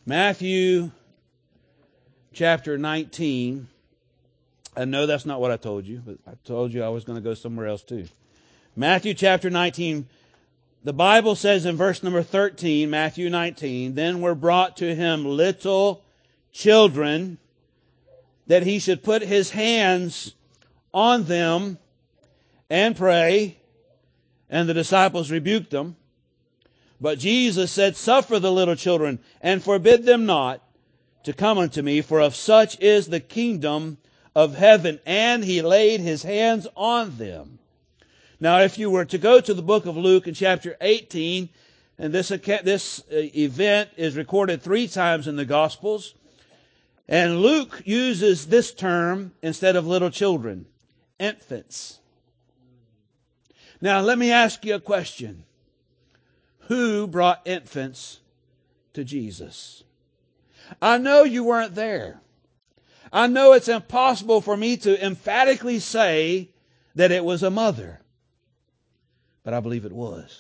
Matthew chapter 19. I know that's not what I told you, but I told you I was going to go somewhere else too. Matthew chapter 19. The Bible says in verse number 13, Matthew 19, then were brought to him little children, that he should put his hands on them and pray. And the disciples rebuked them. But Jesus said, suffer the little children, and forbid them not to come unto me, for of such is the kingdom of heaven. And he laid his hands on them. Now, if you were to go to the book of Luke in chapter 18, and this event is recorded 3 times in the Gospels, and Luke uses this term instead of little children, infants. Now, let me ask you a question. Who brought infants to Jesus? I know you weren't there. I know it's impossible for me to emphatically say that it was a mother. But I believe it was.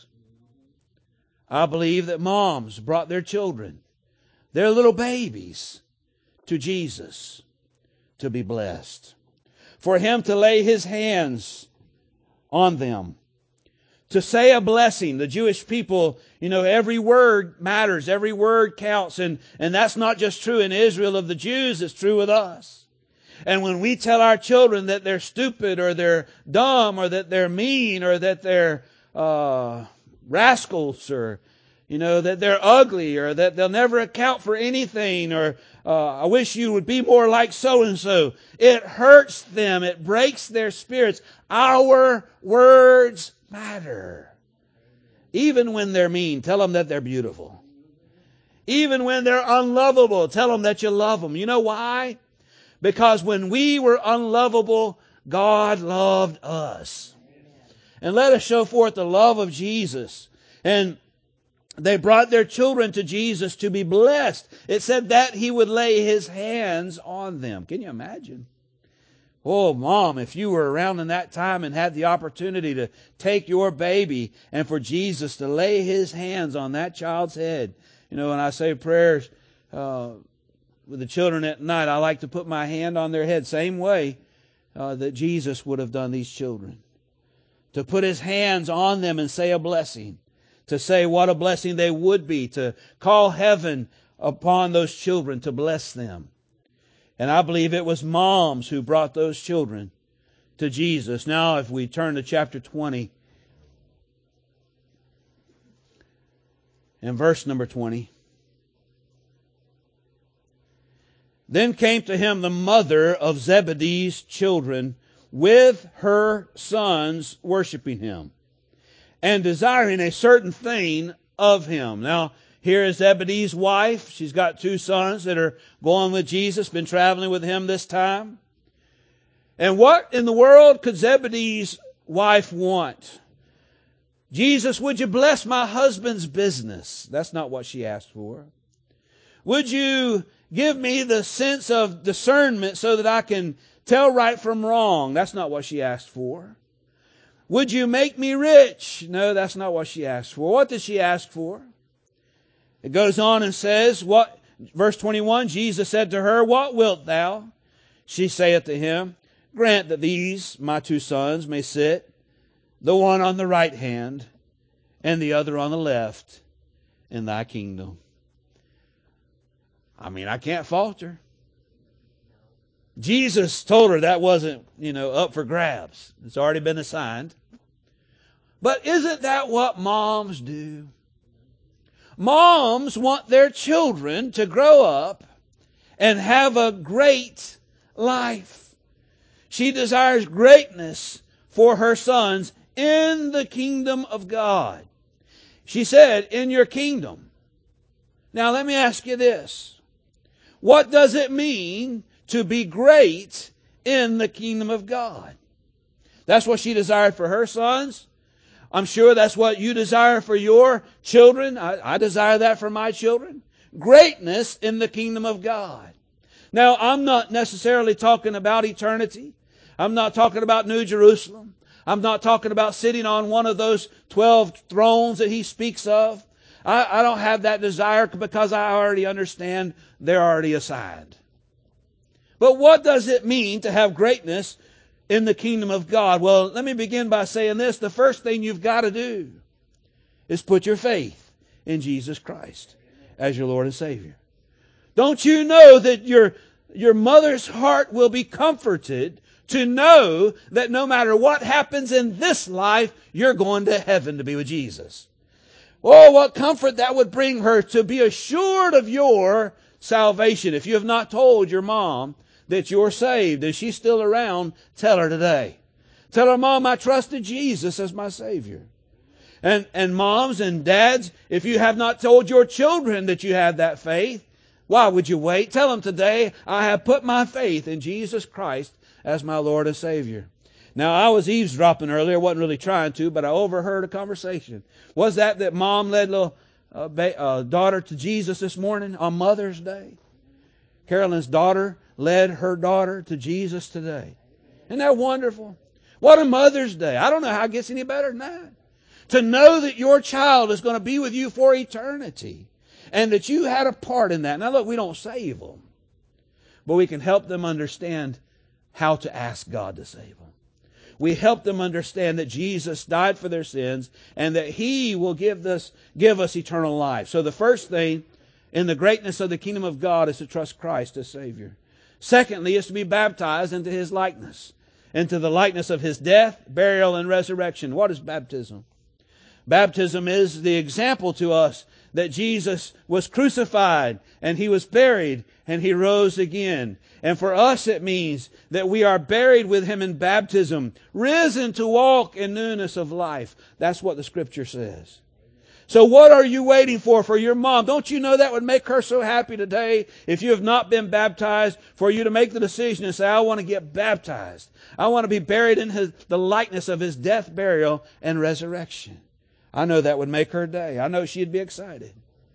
I believe that moms brought their children, their little babies, to Jesus to be blessed. For him to lay his hands on them. To say a blessing. The Jewish people, every word matters. Every word counts. And that's not just true in Israel of the Jews. It's true with us. And when we tell our children that they're stupid or they're dumb or that they're mean or that they're rascals or, that they're ugly or that they'll never account for anything or I wish you would be more like so-and-so. It hurts them. It breaks their spirits. Our words matter. Even when they're mean, tell them that they're beautiful. Even when they're unlovable, tell them that you love them. You know why? Because when we were unlovable, God loved us. And let us show forth the love of Jesus. And they brought their children to Jesus to be blessed. It said that he would lay his hands on them. Can you imagine? Oh, Mom, if you were around in that time and had the opportunity to take your baby and for Jesus to lay his hands on that child's head. When I say prayers with the children at night, I like to put my hand on their head. Same way that Jesus would have done these children. To put his hands on them and say a blessing. To say what a blessing they would be. To call heaven upon those children to bless them. And I believe it was moms who brought those children to Jesus. Now, if we turn to chapter 20 and verse number 20. Then came to him the mother of Zebedee's children with her sons worshiping him and desiring a certain thing of him. Now, here is Zebedee's wife. She's got 2 sons that are going with Jesus, been traveling with him this time. And what in the world could Zebedee's wife want? Jesus, would you bless my husband's business? That's not what she asked for. Would you give me the sense of discernment so that I can tell right from wrong? That's not what she asked for. Would you make me rich? No, that's not what she asked for. What did she ask for? It goes on and says, verse 21, Jesus said to her, what wilt thou? She saith to him, grant that these, my 2 sons, may sit, the one on the right hand and the other on the left in thy kingdom. I can't fault her. Jesus told her that wasn't, up for grabs. It's already been assigned. But isn't that what moms do? Moms want their children to grow up and have a great life. She desires greatness for her sons in the kingdom of God. She said, in your kingdom. Now let me ask you this. What does it mean to be great in the kingdom of God? That's what she desired for her sons. I'm sure that's what you desire for your children. I desire that for my children. Greatness in the kingdom of God. Now, I'm not necessarily talking about eternity. I'm not talking about New Jerusalem. I'm not talking about sitting on one of those 12 thrones that he speaks of. I don't have that desire because I already understand they're already assigned. But what does it mean to have greatness in the kingdom of God? Well, let me begin by saying this. The first thing you've got to do is put your faith in Jesus Christ as your Lord and Savior. Don't you know that your mother's heart will be comforted to know that no matter what happens in this life, you're going to heaven to be with Jesus? Oh, what comfort that would bring her to be assured of your salvation. If you have not told your mom that you're saved and she's still around, tell her today. Tell her, Mom, I trusted Jesus as my Savior. And moms and dads, if you have not told your children that you have that faith, why would you wait? Tell them today, I have put my faith in Jesus Christ as my Lord and Savior. Now, I was eavesdropping earlier. I wasn't really trying to, but I overheard a conversation. Was that Mom led little daughter to Jesus this morning on Mother's Day? Carolyn's daughter led her daughter to Jesus today. Isn't that wonderful? What a Mother's Day. I don't know how it gets any better than that. To know that your child is going to be with you for eternity and that you had a part in that. Now, look, we don't save them, but we can help them understand how to ask God to save them. We help them understand that Jesus died for their sins and that He will give us eternal life. So the first thing in the greatness of the kingdom of God is to trust Christ as Savior. Secondly, is to be baptized into His likeness, into the likeness of His death, burial, and resurrection. What is baptism? Baptism is the example to us that Jesus was crucified and He was buried and He rose again. And for us it means that we are buried with Him in baptism, risen to walk in newness of life. That's what the Scripture says. So what are you waiting for your mom? Don't you know that would make her so happy today if you have not been baptized, for you to make the decision and say, I want to get baptized. I want to be buried in the likeness of His death, burial, and resurrection. I know that would make her day. I know she'd be excited.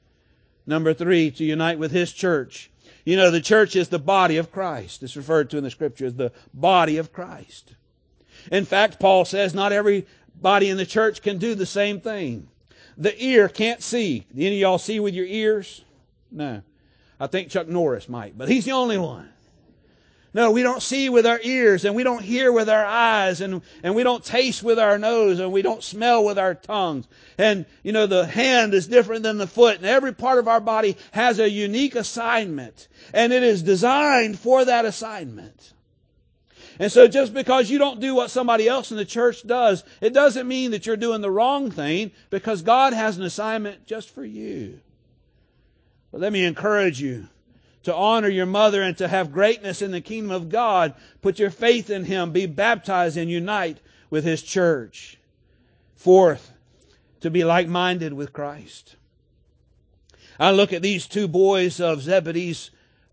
Number 3, to unite with His church. You know, the church is the body of Christ. It's referred to in the Scripture as the body of Christ. In fact, Paul says not everybody in the church can do the same thing. The ear can't see. Any of y'all see with your ears? No. I think Chuck Norris might, but he's the only one. No, we don't see with our ears, and we don't hear with our eyes, and we don't taste with our nose, and we don't smell with our tongues. And, you know, the hand is different than the foot, and every part of our body has a unique assignment, and it is designed for that assignment. And so just because you don't do what somebody else in the church does, it doesn't mean that you're doing the wrong thing, because God has an assignment just for you. But let me encourage you to honor your mother and to have greatness in the kingdom of God. Put your faith in Him. Be baptized and unite with His church. Fourth, to be like-minded with Christ. I look at these two boys of Zebedee's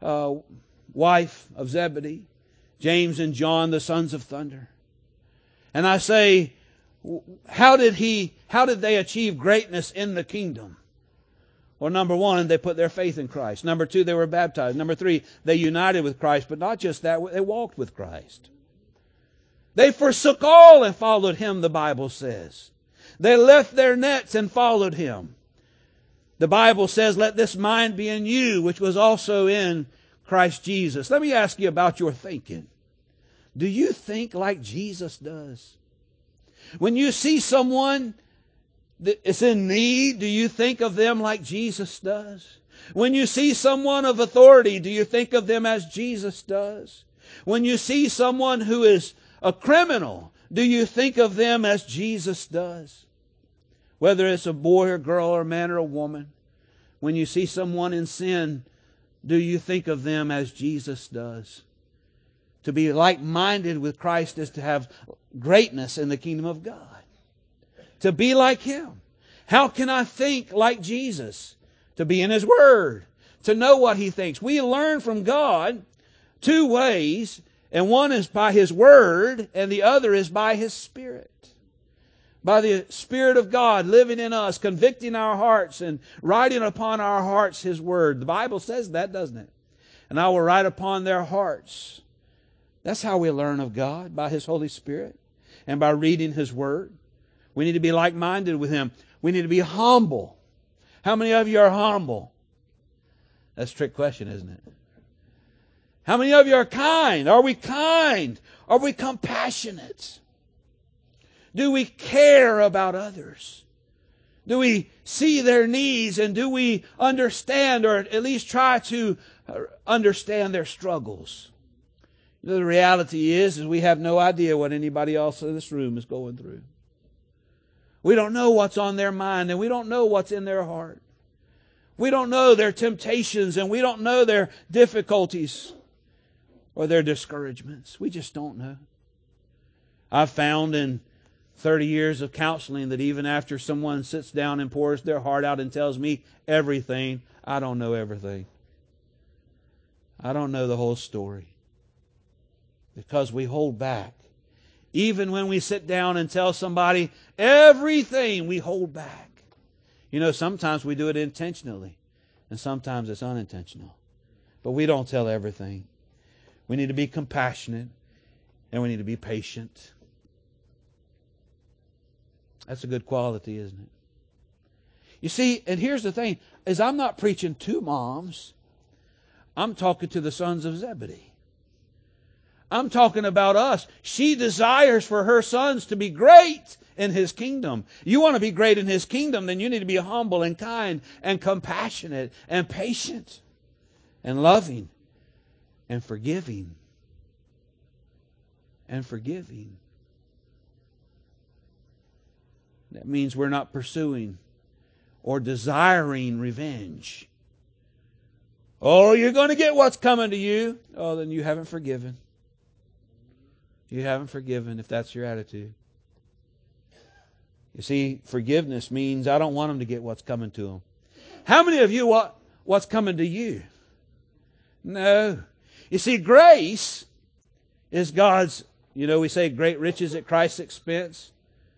wife of Zebedee, James and John, the sons of thunder. And I say, how did they achieve greatness in the kingdom? Well, number 1, they put their faith in Christ. Number 2, they were baptized. Number 3, they united with Christ. But not just that, they walked with Christ. They forsook all and followed Him, the Bible says. They left their nets and followed Him. The Bible says, let this mind be in you, which was also in Christ Jesus. Let me ask you about your thinking. Do you think like Jesus does? When you see someone that is in need, do you think of them like Jesus does? When you see someone of authority, do you think of them as Jesus does? When you see someone who is a criminal, do you think of them as Jesus does? Whether it's a boy or girl or a man or a woman, when you see someone in sin, do you think of them as Jesus does? To be like-minded with Christ is to have greatness in the kingdom of God. To be like Him. How can I think like Jesus? To be in His Word. To know what He thinks. We learn from God 2 ways, and one is by His Word, and the other is by His Spirit. By the Spirit of God living in us, convicting our hearts and writing upon our hearts His Word. The Bible says that, doesn't it? And I will write upon their hearts. That's how we learn of God, by His Holy Spirit and by reading His Word. We need to be like-minded with Him. We need to be humble. How many of you are humble? That's a trick question, isn't it? How many of you are kind? Are we kind? Are we compassionate? Do we care about others? Do we see their needs, and do we understand, or at least try to understand their struggles? The reality is we have no idea what anybody else in this room is going through. We don't know what's on their mind, and we don't know what's in their heart. We don't know their temptations, and we don't know their difficulties or their discouragements. We just don't know. I've found in 30 years of counseling that even after someone sits down and pours their heart out and tells me everything, I don't know everything. I don't know the whole story. Because we hold back. Even when we sit down and tell somebody everything, we hold back. You know, sometimes we do it intentionally, and sometimes it's unintentional. But we don't tell everything. We need to be compassionate, and we need to be patient. That's a good quality, isn't it? You see, and here's the thing, is I'm not preaching to moms. I'm talking to the sons of Zebedee. I'm talking about us. She desires for her sons to be great in His kingdom. You want to be great in His kingdom, then you need to be humble and kind and compassionate and patient and loving and forgiving. And forgiving. That means we're not pursuing or desiring revenge. Oh, you're going to get what's coming to you. Oh, then you haven't forgiven. You haven't forgiven if that's your attitude. You see, forgiveness means I don't want them to get what's coming to them. How many of you want what's coming to you? No. You see, grace is God's, we say great riches at Christ's expense.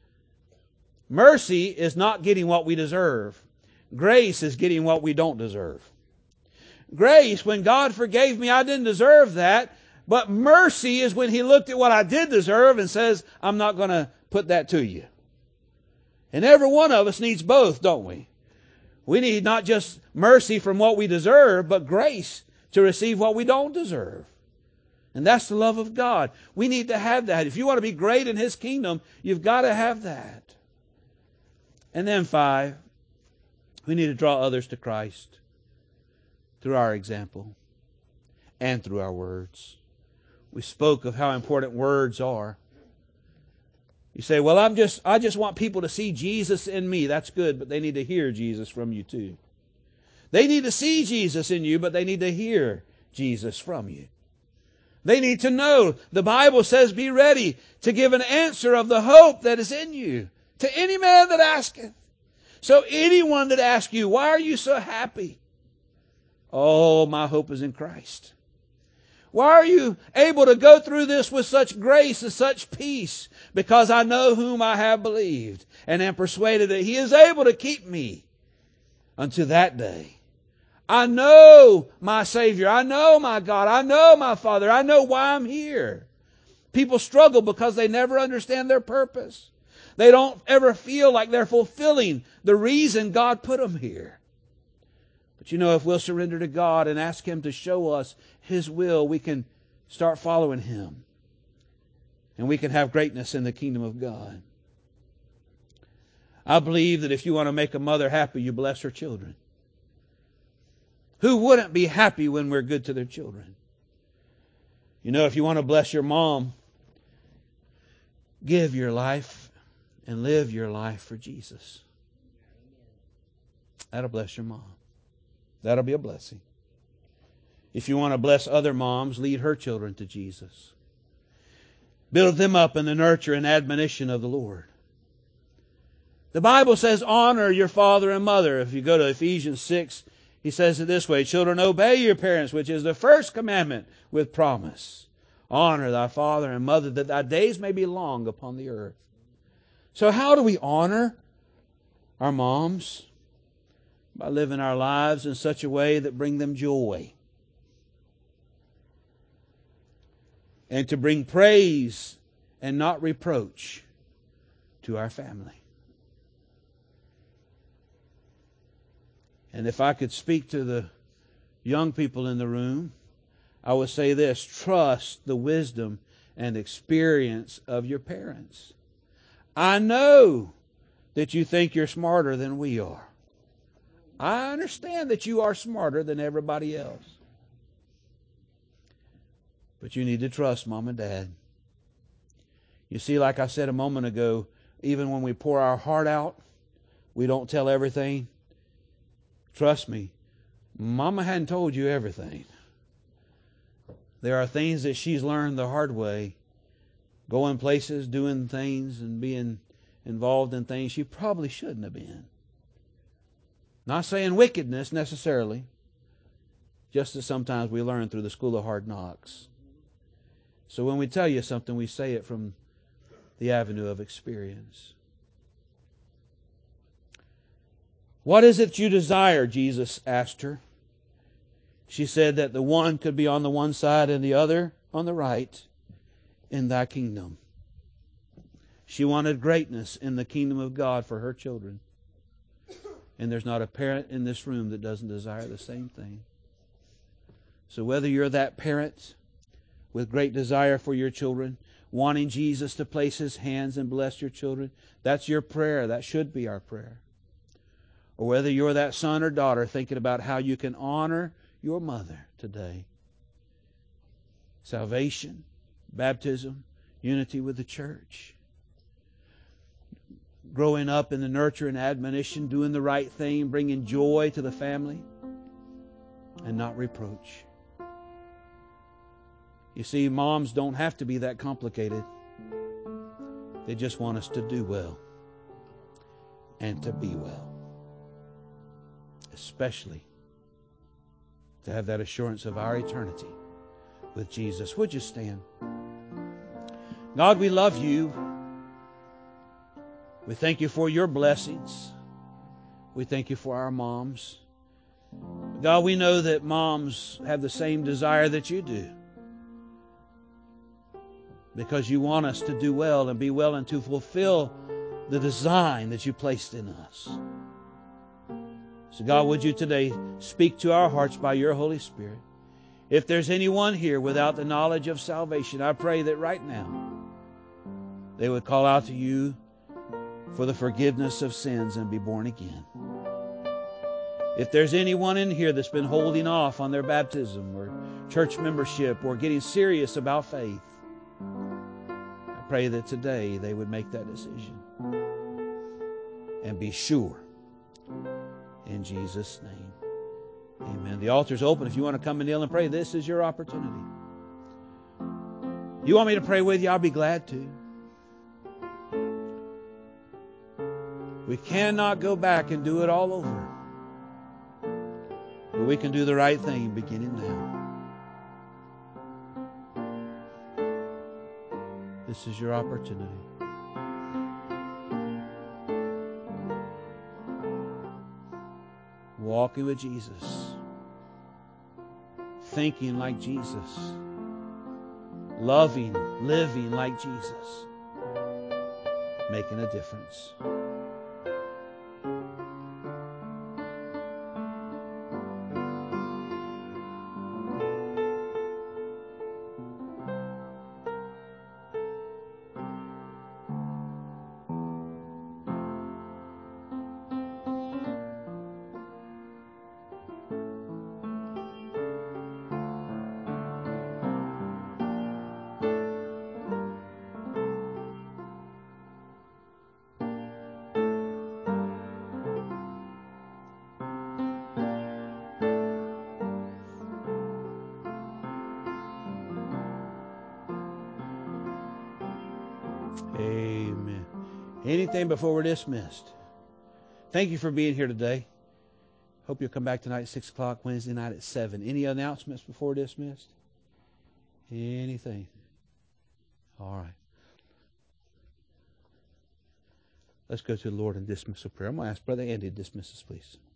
Mercy is not getting what we deserve. Grace is getting what we don't deserve. Grace, when God forgave me, I didn't deserve that. But mercy is when He looked at what I did deserve and says, I'm not going to put that to you. And every one of us needs both, don't we? We need not just mercy from what we deserve, but grace to receive what we don't deserve. And that's the love of God. We need to have that. If you want to be great in His kingdom, you've got to have that. And then 5, we need to draw others to Christ through our example and through our words. We spoke of how important words are. You say, well, I just want people to see Jesus in me. That's good, but they need to hear Jesus from you too. They need to see Jesus in you, but they need to hear Jesus from you. They need to know. The Bible says, be ready to give an answer of the hope that is in you to any man that asketh. So anyone that asks you, why are you so happy? Oh, my hope is in Christ. Why are you able to go through this with such grace and such peace? Because I know whom I have believed and am persuaded that He is able to keep me unto that day. I know my Savior. I know my God. I know my Father. I know why I'm here. People struggle because they never understand their purpose. They don't ever feel like they're fulfilling the reason God put them here. But if we'll surrender to God and ask Him to show us His will, we can start following Him. And we can have greatness in the kingdom of God. I believe that if you want to make a mother happy, you bless her children. Who wouldn't be happy when we're good to their children? If you want to bless your mom, give your life and live your life for Jesus. That'll bless your mom. That'll be a blessing. If you want to bless other moms, lead her children to Jesus. Build them up in the nurture and admonition of the Lord. The Bible says, honor your father and mother. If you go to Ephesians 6, he says it this way, children, obey your parents, which is the first commandment with promise. Honor thy father and mother, that thy days may be long upon the earth. So how do we honor our moms? By living our lives in such a way that bring them joy. And to bring praise and not reproach to our family. And if I could speak to the young people in the room, I would say this: trust the wisdom and experience of your parents. I know that you think you're smarter than we are. I understand that you are smarter than everybody else. But you need to trust Mom and Dad. You see, like I said a moment ago, even when we pour our heart out, we don't tell everything. Trust me, Mama hadn't told you everything. There are things that she's learned the hard way, going places, doing things, and being involved in things she probably shouldn't have been. Not saying wickedness necessarily, just as sometimes we learn through the school of hard knocks. So when we tell you something, we say it from the avenue of experience. What is it you desire? Jesus asked her. She said that the one could be on the one side and the other on the right in thy kingdom. She wanted greatness in the kingdom of God for her children. And there's not a parent in this room that doesn't desire the same thing. So whether you're that parent with great desire for your children, wanting Jesus to place His hands and bless your children, that's your prayer. That should be our prayer. Or whether you're that son or daughter thinking about how you can honor your mother today. Salvation, baptism, unity with the church. Growing up in the nurture and admonition, doing the right thing, bringing joy to the family, and not reproach. You see, moms don't have to be that complicated. They just want us to do well and to be well. Especially to have that assurance of our eternity with Jesus. Would you stand? God, we love you. We thank you for your blessings. We thank you for our moms. God, we know that moms have the same desire that you do, because you want us to do well and be well and to fulfill the design that you placed in us. So God, would you today speak to our hearts by your Holy Spirit? If there's anyone here without the knowledge of salvation, I pray that right now they would call out to you for the forgiveness of sins and be born again. If there's anyone in here that's been holding off on their baptism or church membership or getting serious about faith, I pray that today they would make that decision and be sure. In Jesus' name, amen. The altar's open. If you want to come and kneel and pray, this is your opportunity. You want me to pray with you? I'll be glad to. We cannot go back and do it all over. But we can do the right thing beginning now. This is your opportunity. Walking with Jesus. Thinking like Jesus. Loving, living like Jesus. Making a difference. Amen. Anything before we're dismissed? Thank you for being here today. Hope you'll come back tonight at 6 o'clock, Wednesday night at 7. Any announcements before we're dismissed? Anything? All right. Let's go to the Lord and dismiss a prayer. I'm going to ask Brother Andy to dismiss us, please.